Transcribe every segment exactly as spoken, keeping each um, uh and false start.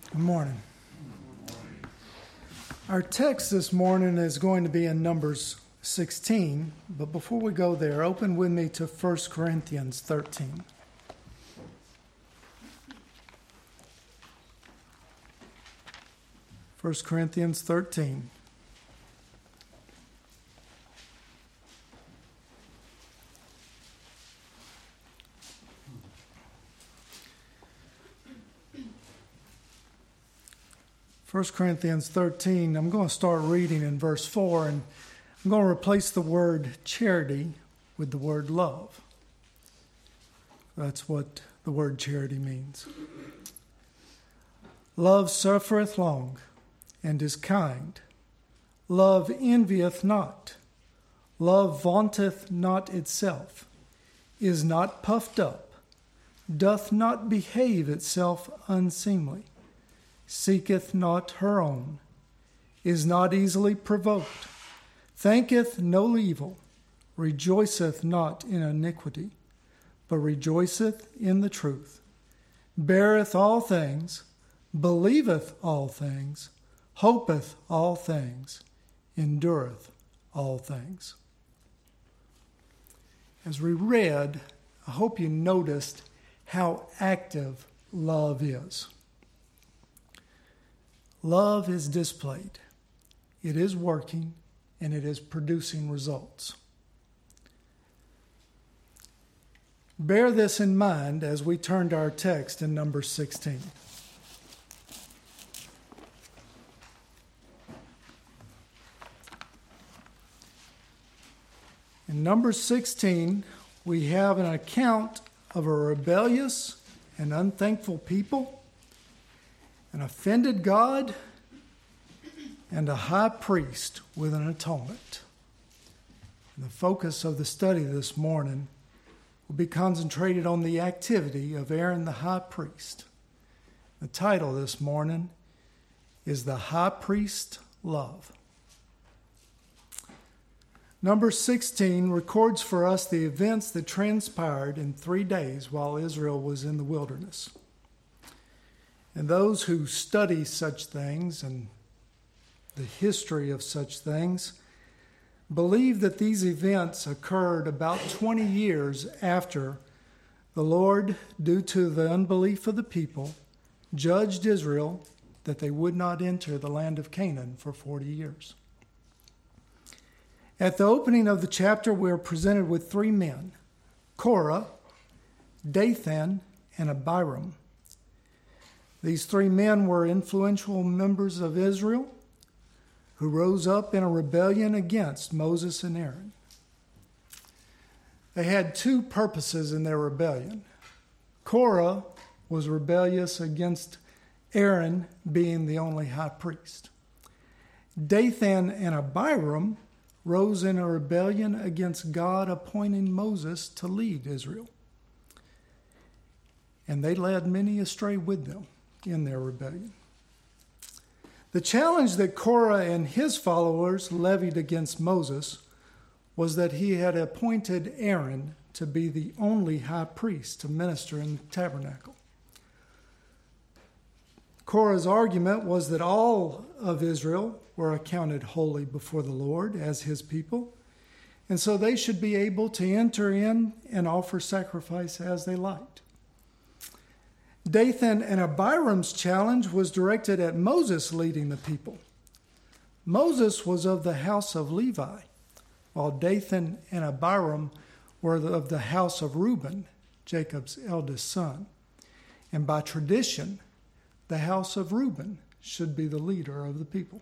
Good morning. Our text this morning is going to be in Numbers sixteen, but before we go there, open with me to First Corinthians thirteen. First Corinthians thirteen. First Corinthians thirteen, I'm going to start reading in verse four, and I'm going to replace the word charity with the word love. That's what the word charity means. Love suffereth long, and is kind. Love envieth not. Love vaunteth not itself, is not puffed up, doth not behave itself unseemly, seeketh not her own, is not easily provoked, thinketh no evil, rejoiceth not in iniquity, but rejoiceth in the truth, beareth all things, believeth all things, hopeth all things, endureth all things. As we read, I hope you noticed how active love is. Love is displayed. It is working, and it is producing results. Bear this in mind as we turn to our text in Numbers sixteen. In Numbers sixteen, we have an account of a rebellious and unthankful people, an offended God, and a high priest with an atonement. And the focus of the study this morning will be concentrated on the activity of Aaron the high priest. The title this morning is The High Priest Love. Number sixteen records for us the events that transpired in three days while Israel was in the wilderness. And those who study such things and the history of such things believe that these events occurred about twenty years after the Lord, due to the unbelief of the people, judged Israel that they would not enter the land of Canaan for forty years. At the opening of the chapter, we are presented with three men, Korah, Dathan, and Abiram. These three men were influential members of Israel who rose up in a rebellion against Moses and Aaron. They had two purposes in their rebellion. Korah was rebellious against Aaron being the only high priest. Dathan and Abiram rose in a rebellion against God appointing Moses to lead Israel. And they led many astray with them in their rebellion. The challenge that Korah and his followers levied against Moses was that he had appointed Aaron to be the only high priest to minister in the tabernacle. Korah's argument was that all of Israel were accounted holy before the Lord as his people, and so they should be able to enter in and offer sacrifice as they liked. Dathan and Abiram's challenge was directed at Moses leading the people. Moses was of the house of Levi, while Dathan and Abiram were of the house of Reuben, Jacob's eldest son. And by tradition, the house of Reuben should be the leader of the people.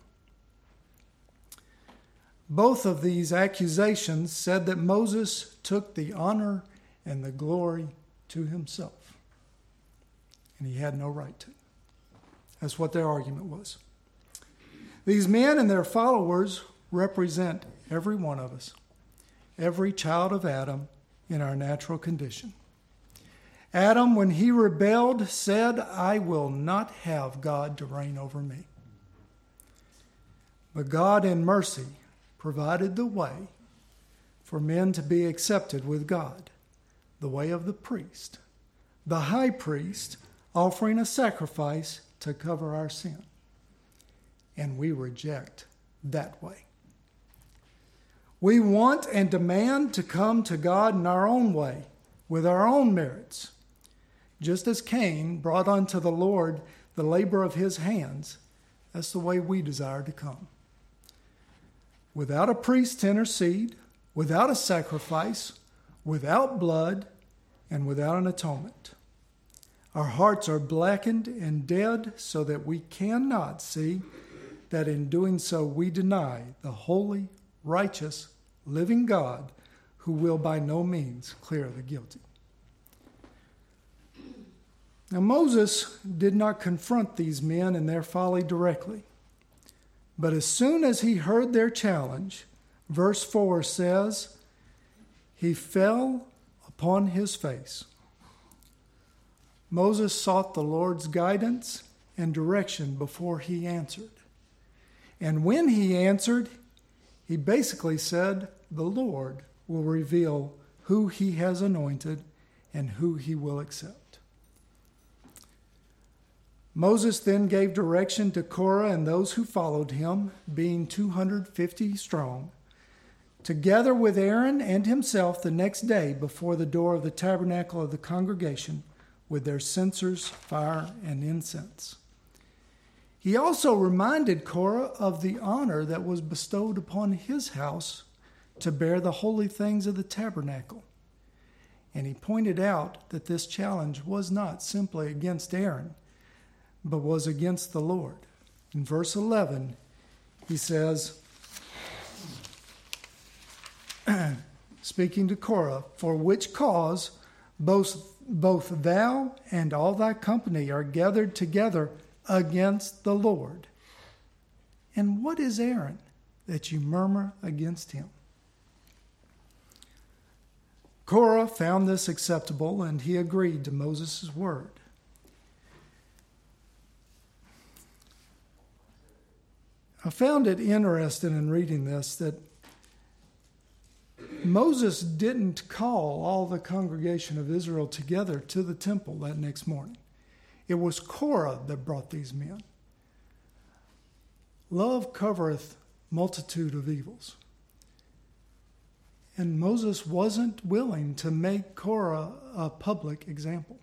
Both of these accusations said that Moses took the honor and the glory to himself. And he had no right to. That's what their argument was. These men and their followers represent every one of us, every child of Adam in our natural condition. Adam, when he rebelled, said, "I will not have God to reign over me." But God in mercy provided the way for men to be accepted with God, the way of the priest, the high priest offering a sacrifice to cover our sin. And we reject that way. We want and demand to come to God in our own way, with our own merits. Just as Cain brought unto the Lord the labor of his hands, that's the way we desire to come. Without a priest to intercede, without a sacrifice, without blood, and without an atonement. Our hearts are blackened and dead so that we cannot see that in doing so we deny the holy, righteous, living God who will by no means clear the guilty. Now Moses did not confront these men in their folly directly, but as soon as he heard their challenge, verse four says, he fell upon his face. Moses sought the Lord's guidance and direction before he answered. And when he answered, he basically said, the Lord will reveal who he has anointed and who he will accept. Moses then gave direction to Korah and those who followed him, being two hundred fifty strong, to gather with Aaron and himself the next day before the door of the tabernacle of the congregation with their censers, fire, and incense. He also reminded Korah of the honor that was bestowed upon his house to bear the holy things of the tabernacle. And he pointed out that this challenge was not simply against Aaron, but was against the Lord. In verse eleven, he says, speaking to Korah, for which cause both, both thou and all thy company are gathered together against the Lord. And what is Aaron that you murmur against him? Korah found this acceptable, and he agreed to Moses' word. I found it interesting in reading this that Moses didn't call all the congregation of Israel together to the temple that next morning. It was Korah that brought these men. Love covereth multitude of evils. And Moses wasn't willing to make Korah a public example.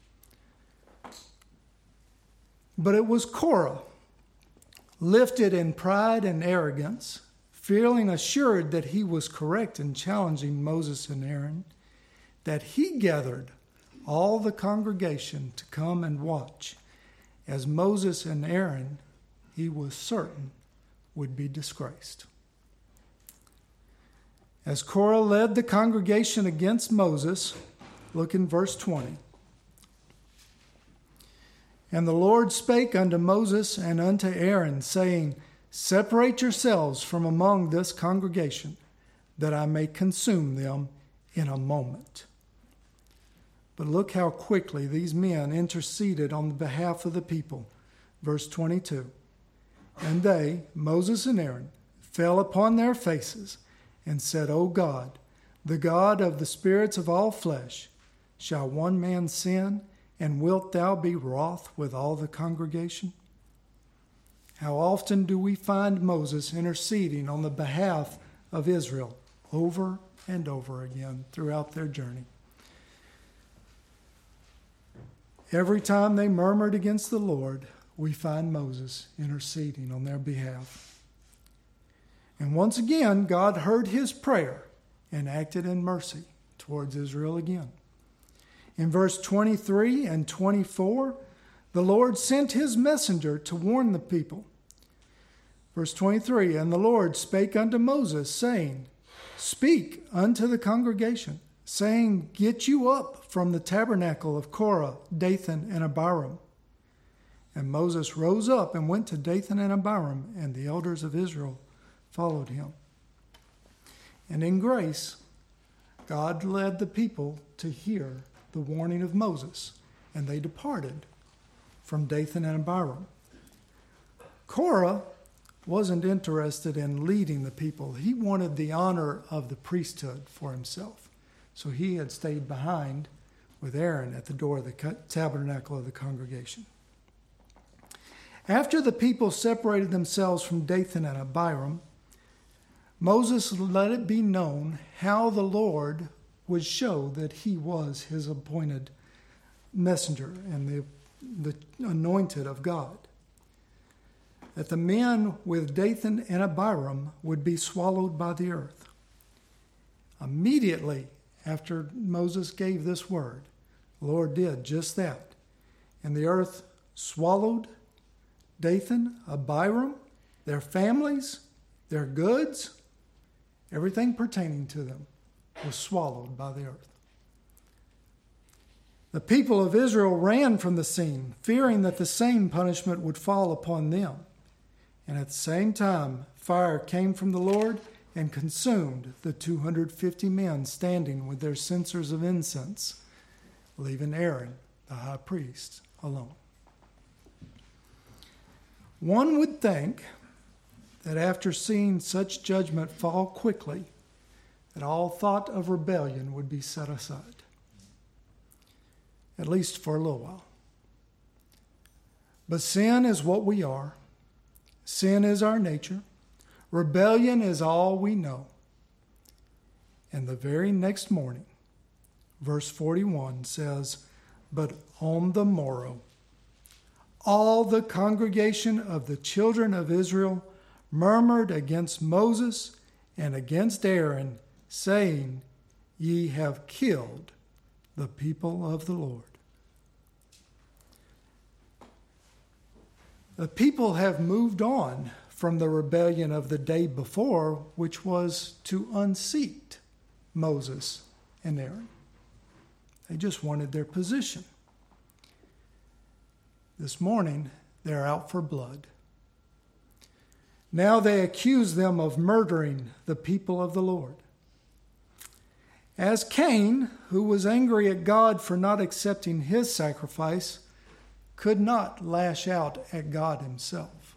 But it was Korah, lifted in pride and arrogance, feeling assured that he was correct in challenging Moses and Aaron, that he gathered all the congregation to come and watch as Moses and Aaron, he was certain, would be disgraced. As Korah led the congregation against Moses, look in verse twenty. And the Lord spake unto Moses and unto Aaron, saying, separate yourselves from among this congregation, that I may consume them in a moment. But look how quickly these men interceded on the behalf of the people. Verse twenty-two. And they, Moses and Aaron, fell upon their faces and said, O God, the God of the spirits of all flesh, shall one man sin, and wilt thou be wroth with all the congregation? How often do we find Moses interceding on the behalf of Israel over and over again throughout their journey? Every time they murmured against the Lord, we find Moses interceding on their behalf. And once again, God heard his prayer and acted in mercy towards Israel again. In verse twenty-three and twenty-four, the Lord sent his messenger to warn the people. Verse twenty-three, and the Lord spake unto Moses, saying, speak unto the congregation, saying, get you up from the tabernacle of Korah, Dathan, and Abiram. And Moses rose up and went to Dathan and Abiram, and the elders of Israel followed him. And in grace, God led the people to hear the warning of Moses, and they departed from Dathan and Abiram. Korah wasn't interested in leading the people. He wanted the honor of the priesthood for himself. So he had stayed behind with Aaron at the door of the tabernacle of the congregation. After the people separated themselves from Dathan and Abiram, Moses let it be known how the Lord would show that he was his appointed messenger and the, the anointed of God. That the men with Dathan and Abiram would be swallowed by the earth. Immediately after Moses gave this word, the Lord did just that. And the earth swallowed Dathan, Abiram, their families, their goods, everything pertaining to them was swallowed by the earth. The people of Israel ran from the scene, fearing that the same punishment would fall upon them. And at the same time, fire came from the Lord and consumed the two hundred fifty men standing with their censers of incense, leaving Aaron, the high priest, alone. One would think that after seeing such judgment fall quickly, that all thought of rebellion would be set aside, at least for a little while. But sin is what we are. Sin is our nature. Rebellion is all we know. And the very next morning, verse forty-one says, "But on the morrow, all the congregation of the children of Israel murmured against Moses and against Aaron, saying, Ye have killed the people of the Lord." The people have moved on from the rebellion of the day before, which was to unseat Moses and Aaron. They just wanted their position. This morning, they're out for blood. Now they accuse them of murdering the people of the Lord. As Cain, who was angry at God for not accepting his sacrifice, could not lash out at God himself,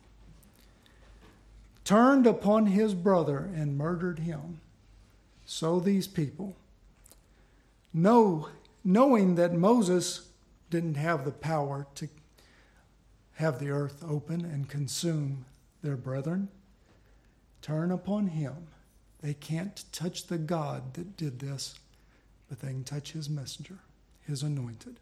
turned upon his brother and murdered him, so these people, know, knowing that Moses didn't have the power to have the earth open and consume their brethren, turn upon him. They can't touch the God that did this, but they can touch his messenger, his anointed.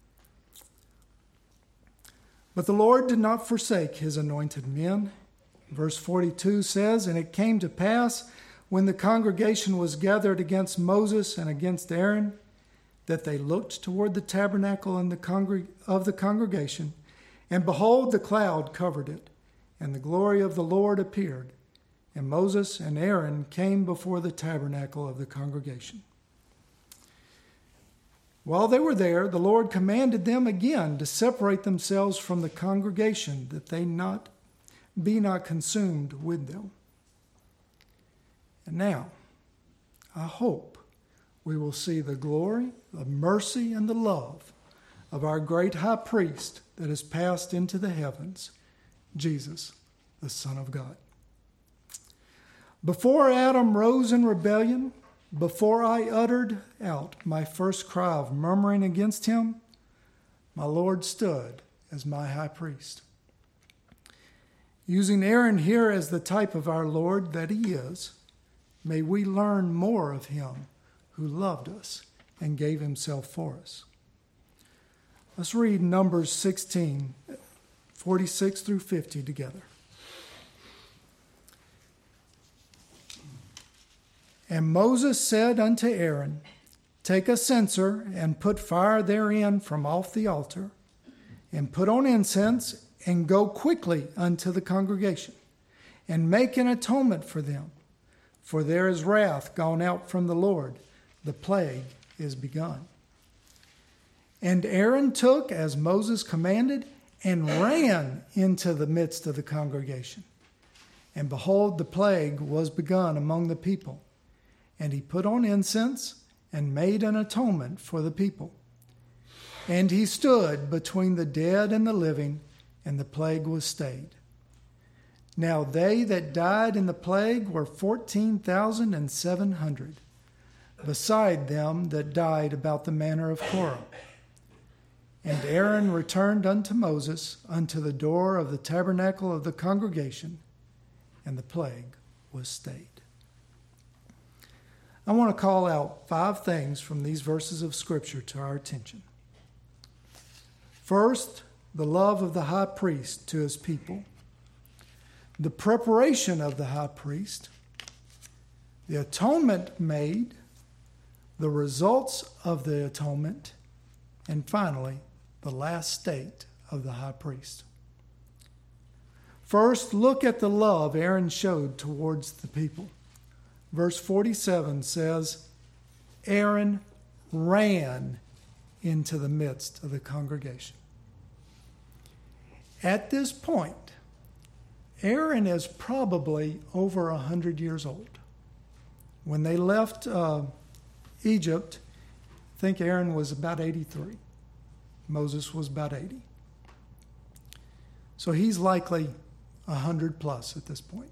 But the Lord did not forsake his anointed men. Verse forty-two says, "And it came to pass, when the congregation was gathered against Moses and against Aaron, that they looked toward the tabernacle and the congreg- of the congregation, and behold, the cloud covered it, and the glory of the Lord appeared. And Moses and Aaron came before the tabernacle of the congregation." While they were there, the Lord commanded them again to separate themselves from the congregation, that they not be not consumed with them. And now, I hope we will see the glory, the mercy, and the love of our great high priest that has passed into the heavens, Jesus, the Son of God. Before Adam rose in rebellion, before I uttered out my first cry of murmuring against him, my Lord stood as my high priest. Using Aaron here as the type of our Lord that he is, may we learn more of him who loved us and gave himself for us. Let's read Numbers sixteen, forty-six through fifty together. "And Moses said unto Aaron, Take a censer, and put fire therein from off the altar, and put on incense, and go quickly unto the congregation, and make an atonement for them. For there is wrath gone out from the Lord, the plague is begun. And Aaron took, as Moses commanded, and ran into the midst of the congregation. And behold, the plague was begun among the people. And he put on incense and made an atonement for the people. And he stood between the dead and the living, and the plague was stayed. Now they that died in the plague were fourteen thousand and seven hundred, beside them that died about the manner of Korah. And Aaron returned unto Moses unto the door of the tabernacle of the congregation, and the plague was stayed. I want to call out five things from these verses of Scripture to our attention. First, the love of the high priest to his people, the preparation of the high priest, the atonement made, the results of the atonement, and finally, the last state of the high priest. First, look at the love Aaron showed towards the people. Verse forty-seven says, Aaron ran into the midst of the congregation. At this point, Aaron is probably over a hundred years old. When they left uh, Egypt, I think Aaron was about eighty-three. Moses was about eighty. So he's likely a hundred plus at this point.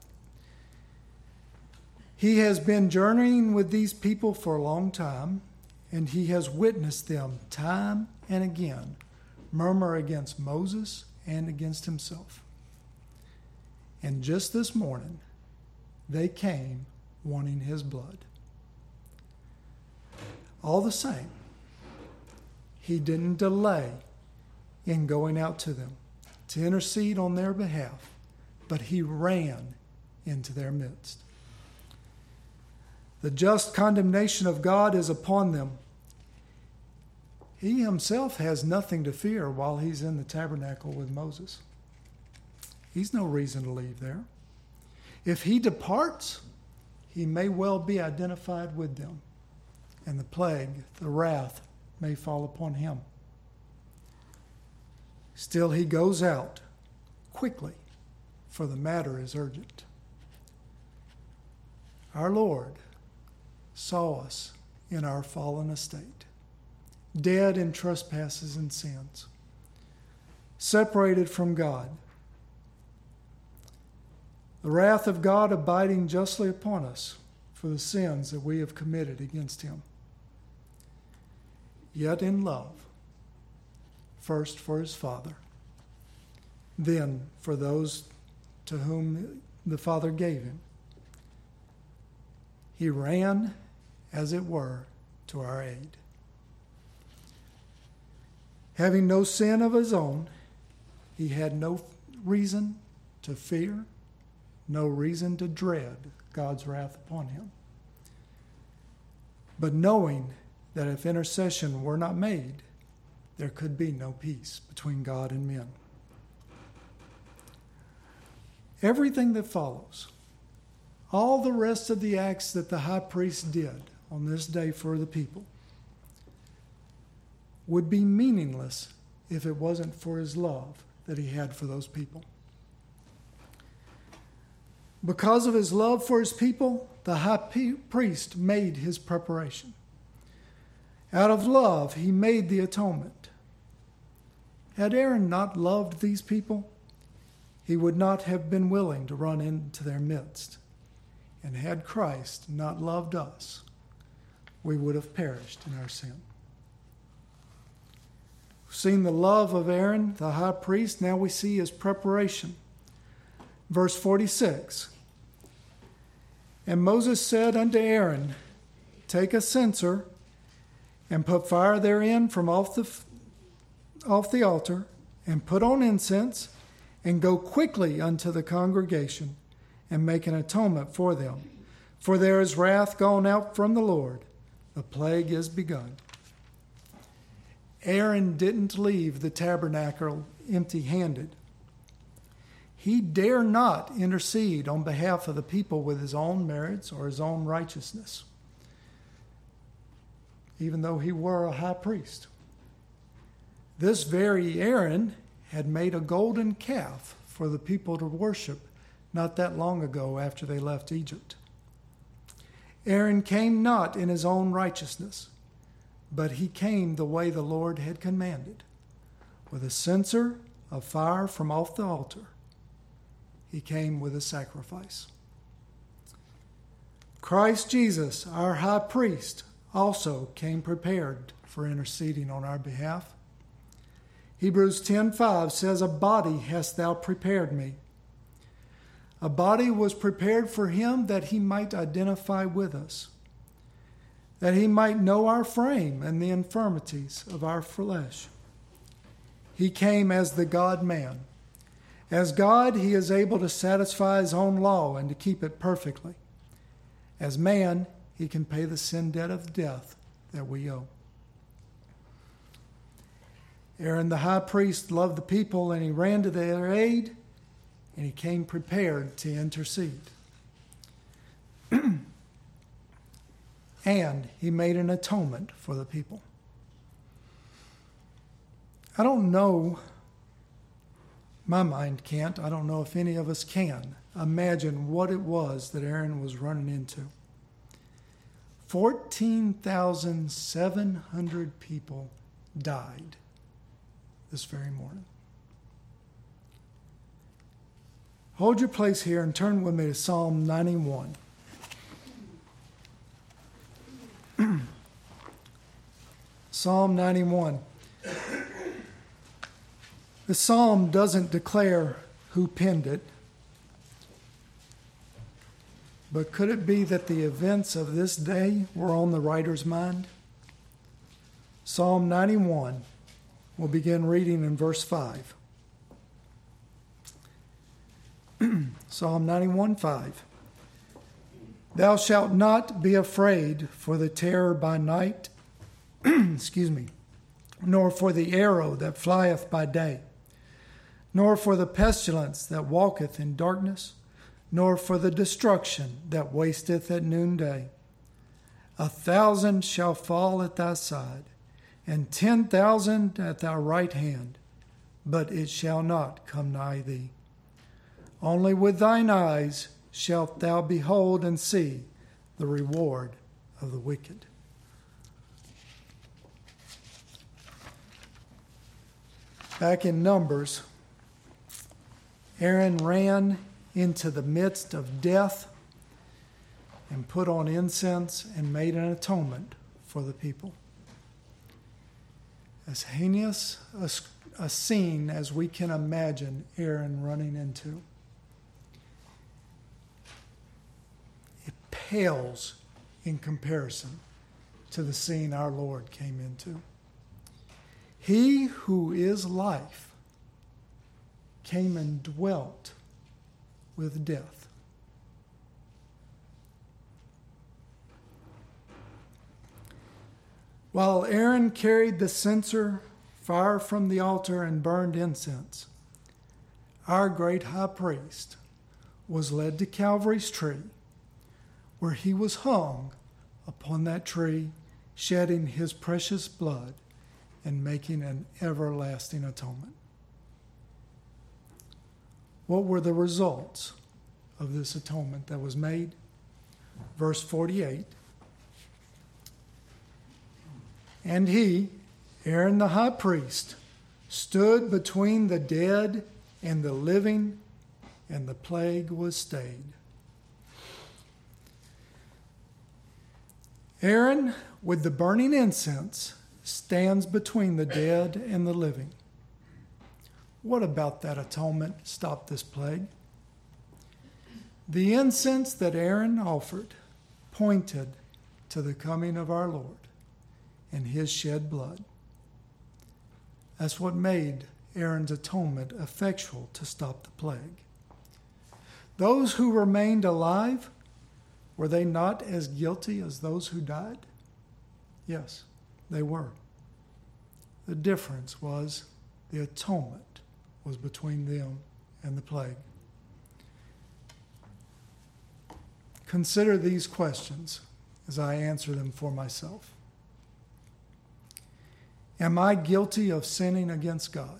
He has been journeying with these people for a long time, and he has witnessed them time and again murmur against Moses and against himself. And just this morning, they came wanting his blood. All the same, he didn't delay in going out to them to intercede on their behalf, but he ran into their midst. The just condemnation of God is upon them. He himself has nothing to fear while he's in the tabernacle with Moses. He's no reason to leave there. If he departs, he may well be identified with them, and the plague, the wrath, may fall upon him. Still, he goes out quickly, for the matter is urgent. Our Lord saw us in our fallen estate, dead in trespasses and sins, separated from God, the wrath of God abiding justly upon us for the sins that we have committed against him. Yet in love, first for his Father, then for those to whom the Father gave him, he ran, as it were, to our aid. Having no sin of his own, he had no reason to fear, no reason to dread God's wrath upon him. But knowing that if intercession were not made, there could be no peace between God and men. Everything that follows, all the rest of the acts that the high priest did on this day for the people, would be meaningless if it wasn't for his love that he had for those people. Because of his love for his people, the high priest made his preparation. Out of love, he made the atonement. Had Aaron not loved these people, he would not have been willing to run into their midst. And had Christ not loved us, we would have perished in our sin. We've seen the love of Aaron, the high priest. Now we see his preparation. Verse forty-six. And Moses said unto Aaron, take a censer and put fire therein from off the, off the altar, and put on incense, and go quickly unto the congregation, and make an atonement for them. For there is wrath gone out from the Lord. The plague is begun. Aaron didn't leave the tabernacle empty-handed. He dare not intercede on behalf of the people with his own merits or his own righteousness, even though he were a high priest. This very Aaron had made a golden calf for the people to worship not that long ago after they left Egypt. Aaron came not in his own righteousness, but he came the way the Lord had commanded, with a censer of fire from off the altar. He came with a sacrifice. Christ Jesus, our high priest, also came prepared for interceding on our behalf. Hebrews ten five says, "A body hast thou prepared me." A body was prepared for him that he might identify with us, that he might know our frame and the infirmities of our flesh. He came as the God-man. As God, he is able to satisfy his own law and to keep it perfectly. As man, he can pay the sin debt of death that we owe. Aaron the high priest loved the people, and he ran to their aid, and he came prepared to intercede. And he made an atonement for the people. I don't know, my mind can't, I don't know if any of us can imagine what it was that Aaron was running into. fourteen thousand seven hundred people died this very morning. Hold your place here and turn with me to Psalm ninety-one. Psalm ninety-one. The psalm doesn't declare who penned it, but could it be that the events of this day were on the writer's mind? Psalm ninety-one, we'll begin reading in verse five. Psalm ninety-one, five. Thou shalt not be afraid for the terror by night, excuse me, nor for the arrow that flieth by day, nor for the pestilence that walketh in darkness, nor for the destruction that wasteth at noonday. A thousand shall fall at thy side, and ten thousand at thy right hand, but it shall not come nigh thee. Only with thine eyes shalt thou behold and see the reward of the wicked. Back in Numbers, Aaron ran into the midst of death and put on incense and made an atonement for the people. As heinous a, a scene as we can imagine Aaron running into, it pales in comparison to the scene our Lord came into. He who is life came and dwelt with death. While Aaron carried the censer far from the altar and burned incense, our great high priest was led to Calvary's tree, where he was hung upon that tree, shedding his precious blood and making an everlasting atonement. What were the results of this atonement that was made? Verse forty-eight. And he, Aaron the high priest, stood between the dead and the living, and the plague was stayed. Aaron, with the burning incense, stands between the dead and the living. What about that atonement stopped this plague? The incense that Aaron offered pointed to the coming of our Lord and his shed blood. That's what made Aaron's atonement effectual to stop the plague. Those who remained alive, were they not as guilty as those who died? Yes, they were. The difference was the atonement was between them and the plague. Consider these questions as I answer them for myself. Am I guilty of sinning against God?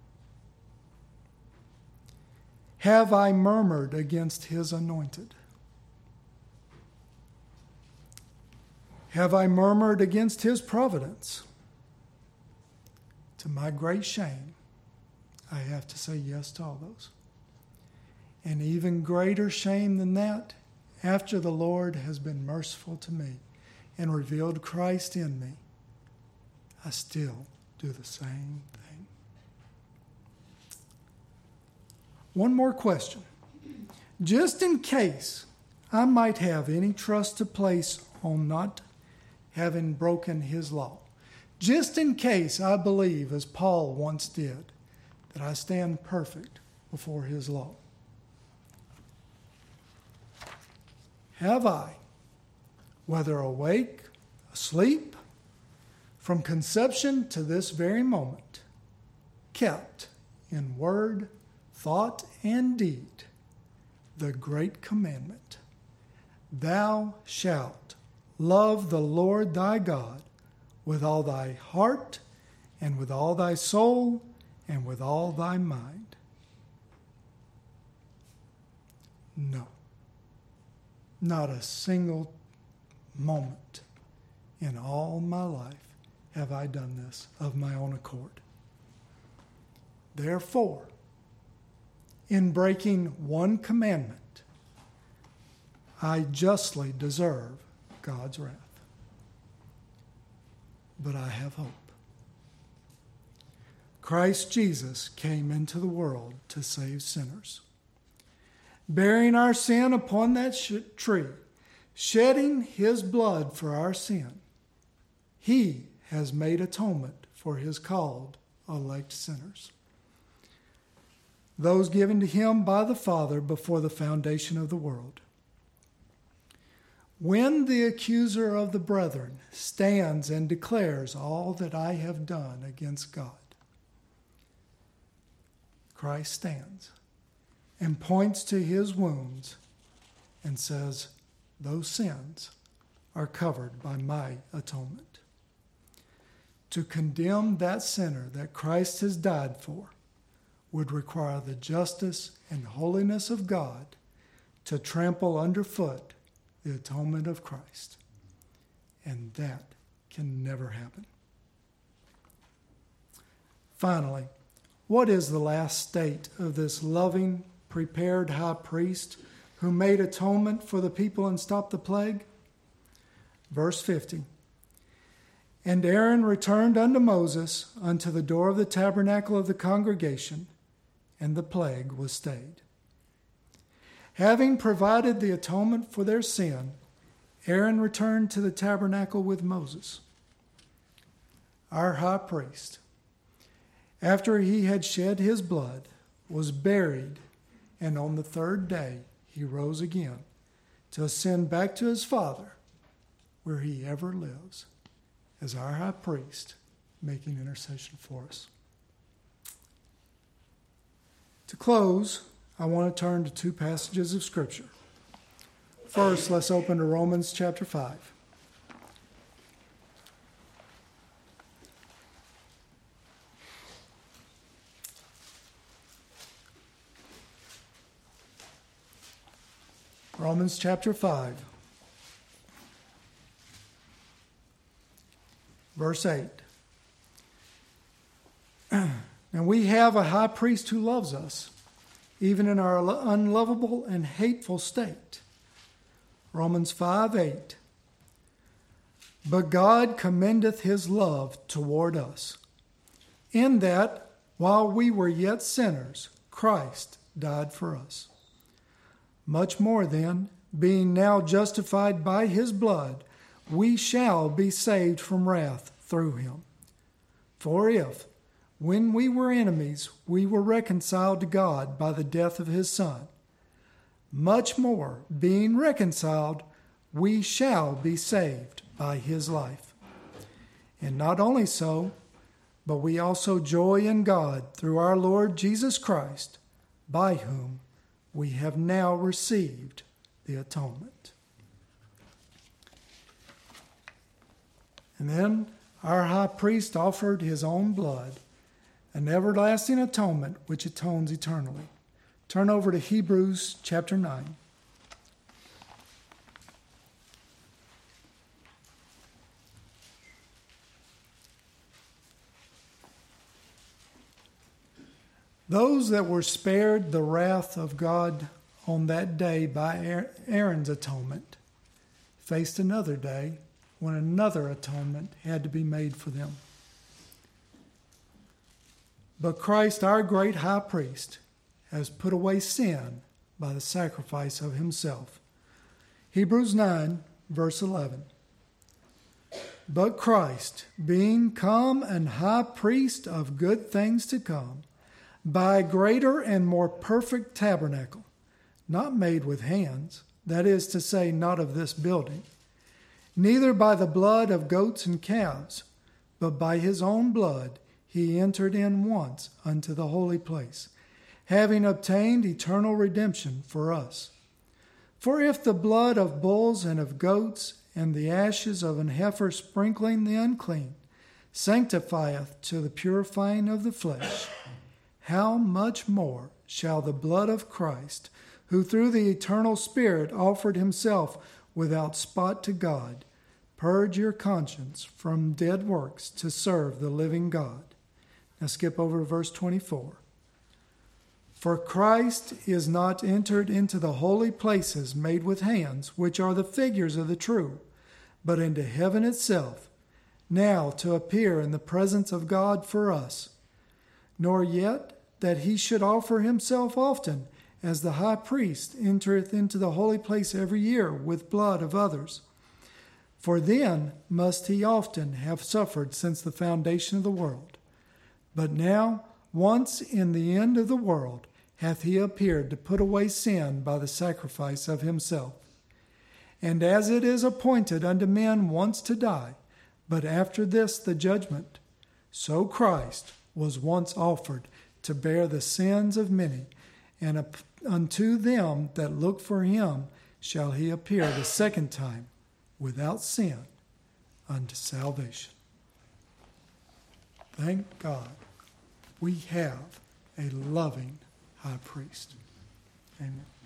Have I murmured against his anointed? Have I murmured against his providence? To my great shame, I have to say yes to all those. And even greater shame than that, after the Lord has been merciful to me and revealed Christ in me, I still do the same thing. one more question. Just in case I might have any trust to place on not having broken his law. Just in case I believe, as Paul once did, that I stand perfect before his law. Have I, whether awake, asleep, from conception to this very moment, kept in word, thought, and deed the great commandment, thou shalt love the Lord thy God with all thy heart and with all thy soul and with all thy mind? No. Not a single moment in all my life have I done this of my own accord. Therefore, in breaking one commandment, I justly deserve God's wrath. But I have hope. Christ Jesus came into the world to save sinners, bearing our sin upon that sh- tree, shedding his blood for our sin. He has made atonement for his called elect sinners, those given to him by the Father before the foundation of the world. When the accuser of the brethren stands and declares all that I have done against God, Christ stands and points to his wounds and says, those sins are covered by my atonement. To condemn that sinner that Christ has died for would require the justice and holiness of God to trample underfoot the atonement of Christ. And that can never happen. Finally, what is the last state of this loving, prepared high priest who made atonement for the people and stopped the plague? Verse fifty. And Aaron returned unto Moses unto the door of the tabernacle of the congregation, and the plague was stayed. Having provided the atonement for their sin, Aaron returned to the tabernacle with Moses, our high priest. After he had shed his blood, was buried, and on the third day he rose again to ascend back to his Father, where he ever lives, as our high priest, making intercession for us. To close, I want to turn to two passages of Scripture. First, let's open to Romans chapter five. Romans chapter five, verse eight. And we have a high priest who loves us, even in our unlovable and hateful state. Romans five eight. But God commendeth his love toward us, in that, while we were yet sinners, Christ died for us. Much more then, being now justified by his blood, we shall be saved from wrath through him. For if, when we were enemies, we were reconciled to God by the death of his Son, much more, being reconciled, we shall be saved by his life. And not only so, but we also joy in God through our Lord Jesus Christ, by whom we have now received the atonement. And then our high priest offered his own blood, an everlasting atonement which atones eternally. Turn over to Hebrews chapter nine. Those that were spared the wrath of God on that day by Aaron's atonement faced another day when another atonement had to be made for them. But Christ, our great high priest, has put away sin by the sacrifice of himself. Hebrews nine, verse eleven. But Christ, being come an high priest of good things to come, by a greater and more perfect tabernacle, not made with hands, that is to say, not of this building, neither by the blood of goats and calves, but by his own blood he entered in once unto the holy place, having obtained eternal redemption for us. For if the blood of bulls and of goats and the ashes of an heifer sprinkling the unclean sanctifieth to the purifying of the flesh, how much more shall the blood of Christ, who through the eternal Spirit offered himself without spot to God, purge your conscience from dead works to serve the living God. Now skip over to verse twenty-four. For Christ is not entered into the holy places made with hands, which are the figures of the true, but into heaven itself, now to appear in the presence of God for us. Nor yet that he should offer himself often, as the high priest entereth into the holy place every year with blood of others. For then must he often have suffered since the foundation of the world. But now, once in the end of the world, hath he appeared to put away sin by the sacrifice of himself. And as it is appointed unto men once to die, but after this the judgment, so Christ was once offered to bear the sins of many, and unto them that look for him shall he appear the second time without sin unto salvation. Thank God we have a loving high priest. Amen.